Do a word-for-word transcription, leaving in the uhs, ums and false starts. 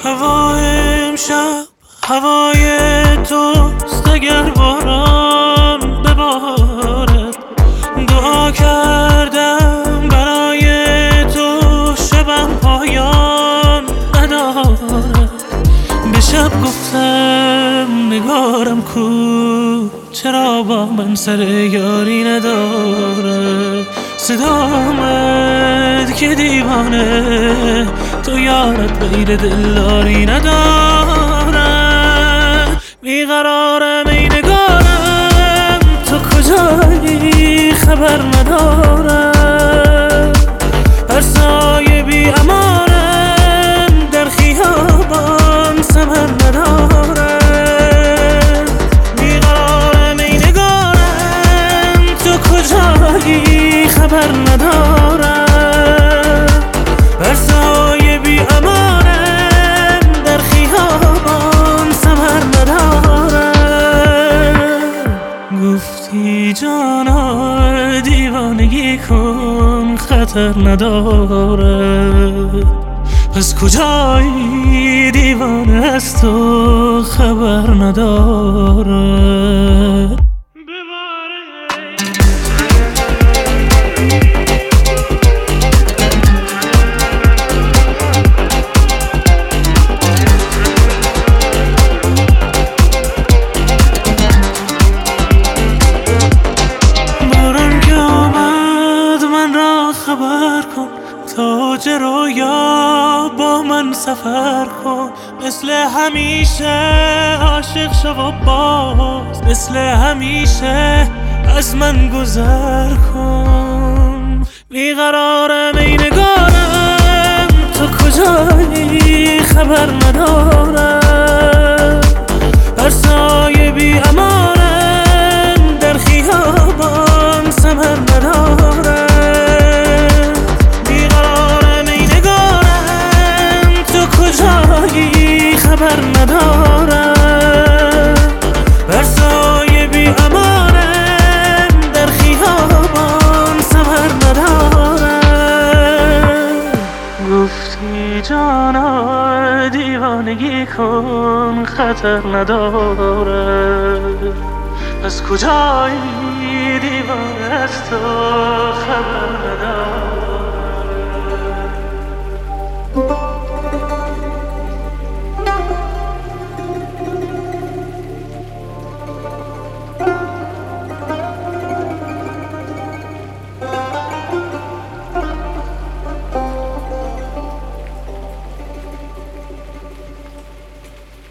هوای امشب هوای توست، اگر باران ببارد. دعا کردم برای تو شبم پایان ندارد. به شب گفتم نگارم کو، چرا با من سر یاری نداره. صدا آمد که دیوانه تو یارت غیر دلداری نداره. بیقرارم ای نگارم تو کجایی خبر ندارم. هر سایه بی امانم در خیابان ثمر نداره. بیقرارم ای نگارم تو کجایی خبر ندارم. هر سایه بی امانم در خیابان ثمر نداره. گفتی جانا دیوانگی کن خطر نداره. پس کجایی دیوانه از تو خبر نداره. خبر کن تاج رویا با من سفر کن. مثل همیشه عاشق شو و باز مثل همیشه از من گذر کن. بیقرارم ای نگارم تو کجایی خبر ندارم. هر سایه بی امانم در خیابان ثمر نداره. کجایی خبر ندارم. بر سایه بی امانم در خیابان ثمر ندارم. گفتی جانا دیوانگی کن خطر نداره. از کجایی دیوانه از تو خبر